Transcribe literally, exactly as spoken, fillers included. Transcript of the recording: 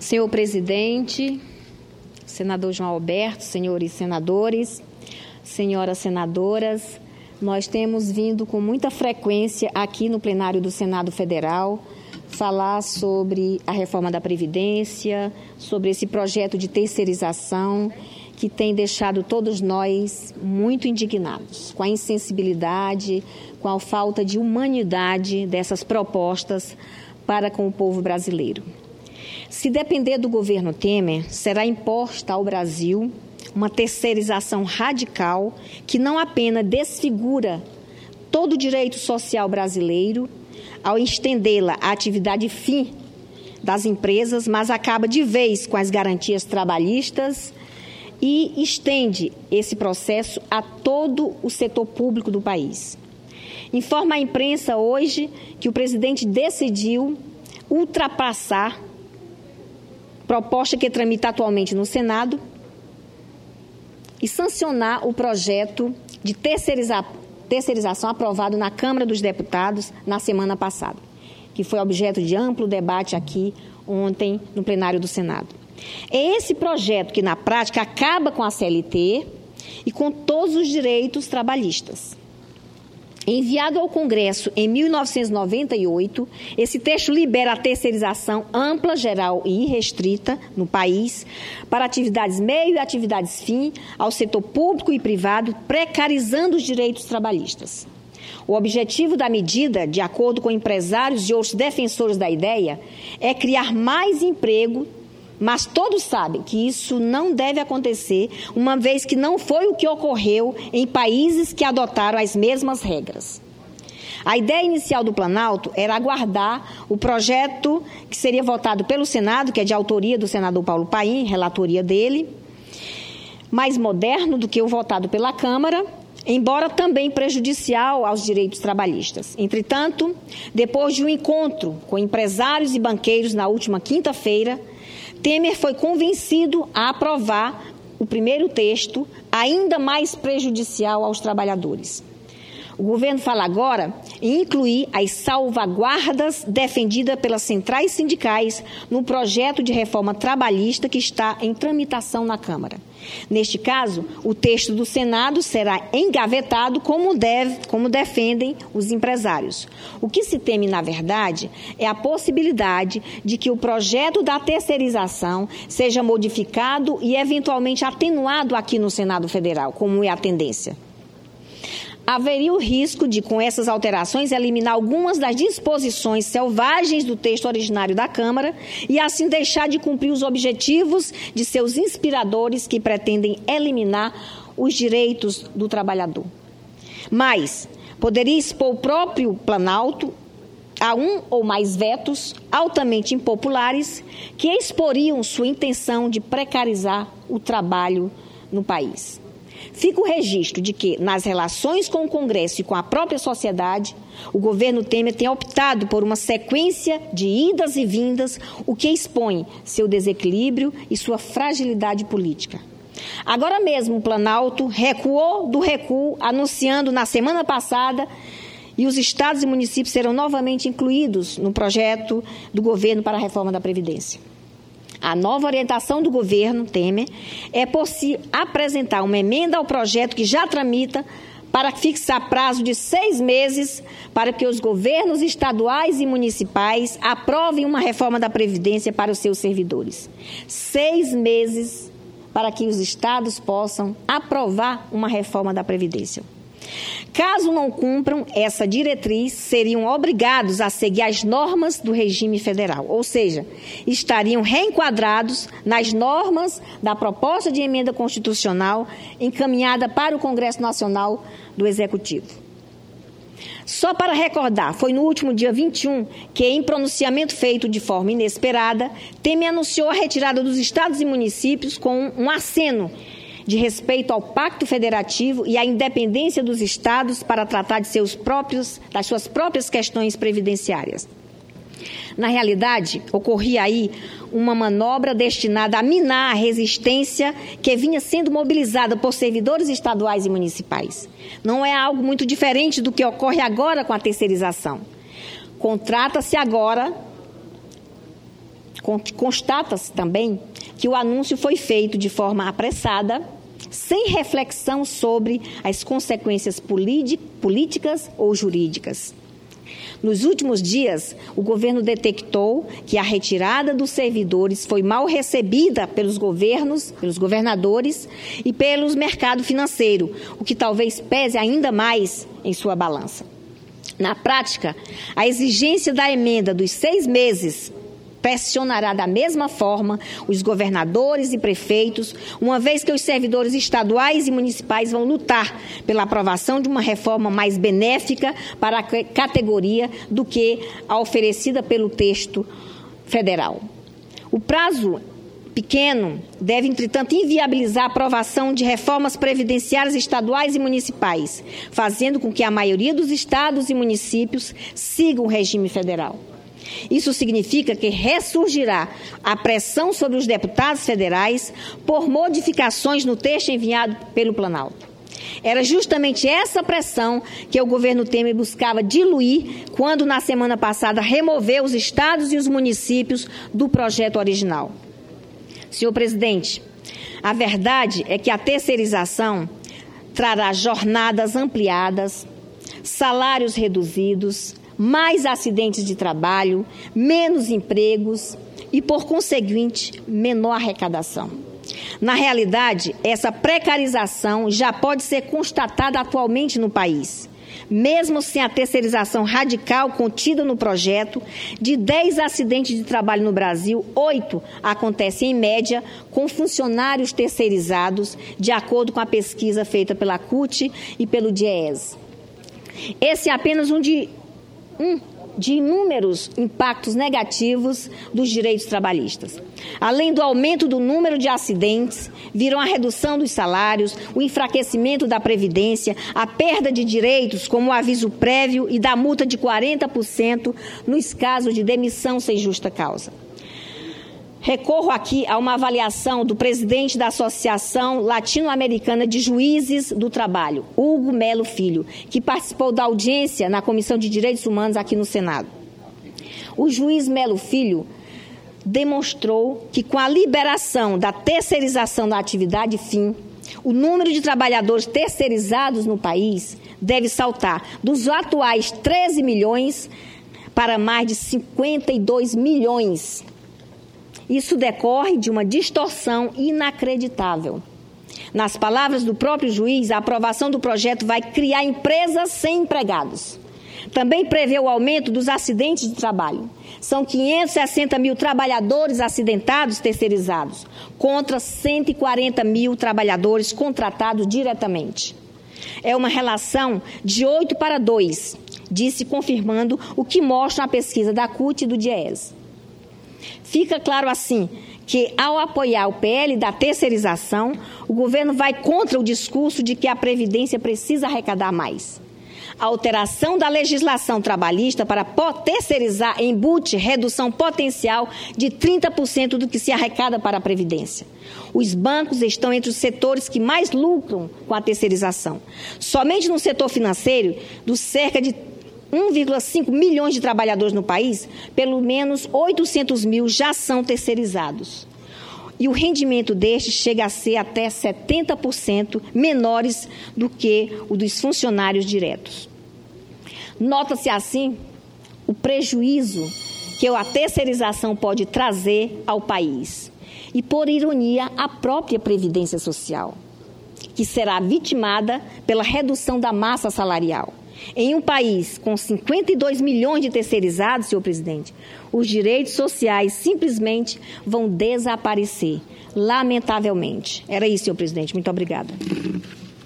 Senhor presidente, senador João Alberto, senhores senadores, senhoras senadoras, nós temos vindo com muita frequência aqui no plenário do Senado Federal falar sobre a reforma da Previdência, sobre esse projeto de terceirização que tem deixado todos nós muito indignados, com a insensibilidade, com a falta de humanidade dessas propostas para com o povo brasileiro. Se depender do governo Temer, será imposta ao Brasil uma terceirização radical que não apenas desfigura todo o direito social brasileiro ao estendê-la à atividade fim das empresas, mas acaba de vez com as garantias trabalhistas e estende esse processo a todo o setor público do país. Informa a imprensa hoje que o presidente decidiu ultrapassar proposta que tramita atualmente no Senado e sancionar o projeto de terceiriza, terceirização aprovado na Câmara dos Deputados na semana passada, que foi objeto de amplo debate aqui ontem no plenário do Senado. É esse projeto que, na prática, acaba com a C L T e com todos os direitos trabalhistas. Enviado ao Congresso em mil novecentos e noventa e oito, esse texto libera a terceirização ampla, geral e irrestrita no país para atividades meio e atividades fim ao setor público e privado, precarizando os direitos trabalhistas. O objetivo da medida, de acordo com empresários e outros defensores da ideia, é criar mais emprego, mas todos sabem que isso não deve acontecer, uma vez que não foi o que ocorreu em países que adotaram as mesmas regras. A ideia inicial do Planalto era aguardar o projeto que seria votado pelo Senado, que é de autoria do senador Paulo Paim, relatoria dele, mais moderno do que o votado pela Câmara, embora também prejudicial aos direitos trabalhistas. Entretanto, depois de um encontro com empresários e banqueiros na última quinta-feira, Temer foi convencido a aprovar o primeiro texto, ainda mais prejudicial aos trabalhadores. O governo fala agora em incluir as salvaguardas defendidas pelas centrais sindicais no projeto de reforma trabalhista que está em tramitação na Câmara. Neste caso, o texto do Senado será engavetado como, deve, como defendem os empresários. O que se teme, na verdade, é a possibilidade de que o projeto da terceirização seja modificado e eventualmente atenuado aqui no Senado Federal, como é a tendência. Haveria o risco de, com essas alterações, eliminar algumas das disposições selvagens do texto originário da Câmara e, assim, deixar de cumprir os objetivos de seus inspiradores que pretendem eliminar os direitos do trabalhador. Mas poderia expor o próprio Planalto a um ou mais vetos altamente impopulares que exporiam sua intenção de precarizar o trabalho no país. Fica o registro de que, nas relações com o Congresso e com a própria sociedade, o governo Temer tem optado por uma sequência de idas e vindas, o que expõe seu desequilíbrio e sua fragilidade política. Agora mesmo, o Planalto recuou do recuo, anunciando na semana passada e os estados e municípios serão novamente incluídos no projeto do governo para a reforma da Previdência. A nova orientação do governo Temer é por si apresentar uma emenda ao projeto que já tramita para fixar prazo de seis meses para que os governos estaduais e municipais aprovem uma reforma da Previdência para os seus servidores. Seis meses para que os estados possam aprovar uma reforma da Previdência. Caso não cumpram essa diretriz, seriam obrigados a seguir as normas do regime federal, ou seja, estariam reenquadrados nas normas da proposta de emenda constitucional encaminhada para o Congresso Nacional do Executivo. Só para recordar, foi no último dia vinte e um que, em pronunciamento feito de forma inesperada, Temer anunciou a retirada dos estados e municípios com um aceno de respeito ao Pacto Federativo e à independência dos estados para tratar de seus próprios, das suas próprias questões previdenciárias. Na realidade, ocorria aí uma manobra destinada a minar a resistência que vinha sendo mobilizada por servidores estaduais e municipais. Não é algo muito diferente do que ocorre agora com a terceirização. Contrata-se agora Constata-se também que o anúncio foi feito de forma apressada, sem reflexão sobre as consequências políticas ou jurídicas. Nos últimos dias, o governo detectou que a retirada dos servidores foi mal recebida pelos governos, pelos governadores e pelos mercados financeiros, o que talvez pese ainda mais em sua balança. Na prática, a exigência da emenda dos seis meses pressionará da mesma forma os governadores e prefeitos, uma vez que os servidores estaduais e municipais vão lutar pela aprovação de uma reforma mais benéfica para a categoria do que a oferecida pelo texto federal. O prazo pequeno deve, entretanto, inviabilizar a aprovação de reformas previdenciárias estaduais e municipais, fazendo com que a maioria dos estados e municípios sigam o regime federal. Isso significa que ressurgirá a pressão sobre os deputados federais por modificações no texto enviado pelo Planalto. Era justamente essa pressão que o governo Temer buscava diluir quando, na semana passada, removeu os estados e os municípios do projeto original. Senhor presidente, a verdade é que a terceirização trará jornadas ampliadas, salários reduzidos, mais acidentes de trabalho, menos empregos e, por conseguinte, menor arrecadação. Na realidade, essa precarização já pode ser constatada atualmente no país. Mesmo sem a terceirização radical contida no projeto, de dez acidentes de trabalho no Brasil, oito acontecem em média com funcionários terceirizados, de acordo com a pesquisa feita pela C U T e pelo DIEESE. Esse é apenas um de Um de inúmeros impactos negativos dos direitos trabalhistas. Além do aumento do número de acidentes, viram a redução dos salários, o enfraquecimento da Previdência, a perda de direitos, como o aviso prévio e da multa de quarenta por cento nos casos de demissão sem justa causa. Recorro aqui a uma avaliação do presidente da Associação Latino-Americana de Juízes do Trabalho, Hugo Melo Filho, que participou da audiência na Comissão de Direitos Humanos aqui no Senado. O juiz Melo Filho demonstrou que, com a liberação da terceirização da atividade fim, o número de trabalhadores terceirizados no país deve saltar dos atuais treze milhões para mais de cinquenta e dois milhões. Isso decorre de uma distorção inacreditável. Nas palavras do próprio juiz, a aprovação do projeto vai criar empresas sem empregados. Também prevê o aumento dos acidentes de trabalho. São quinhentos e sessenta mil trabalhadores acidentados terceirizados, contra cento e quarenta mil trabalhadores contratados diretamente. É uma relação de oito para dois, disse confirmando o que mostra a pesquisa da C U T e do DIEESE. Fica claro assim que, ao apoiar o P L da terceirização, o governo vai contra o discurso de que a Previdência precisa arrecadar mais. A alteração da legislação trabalhista para terceirizar embute redução potencial de trinta por cento do que se arrecada para a Previdência. Os bancos estão entre os setores que mais lucram com a terceirização. Somente no setor financeiro, dos cerca de um vírgula cinco milhões de trabalhadores no país, pelo menos oitocentos mil já são terceirizados. E o rendimento destes chega a ser até setenta por cento menores do que o dos funcionários diretos. Nota-se assim o prejuízo que a terceirização pode trazer ao país. E, por ironia, a própria Previdência Social, que será vitimada pela redução da massa salarial. Em um país com cinquenta e dois milhões de terceirizados, senhor presidente, os direitos sociais simplesmente vão desaparecer, lamentavelmente. Era isso, senhor presidente. Muito obrigada.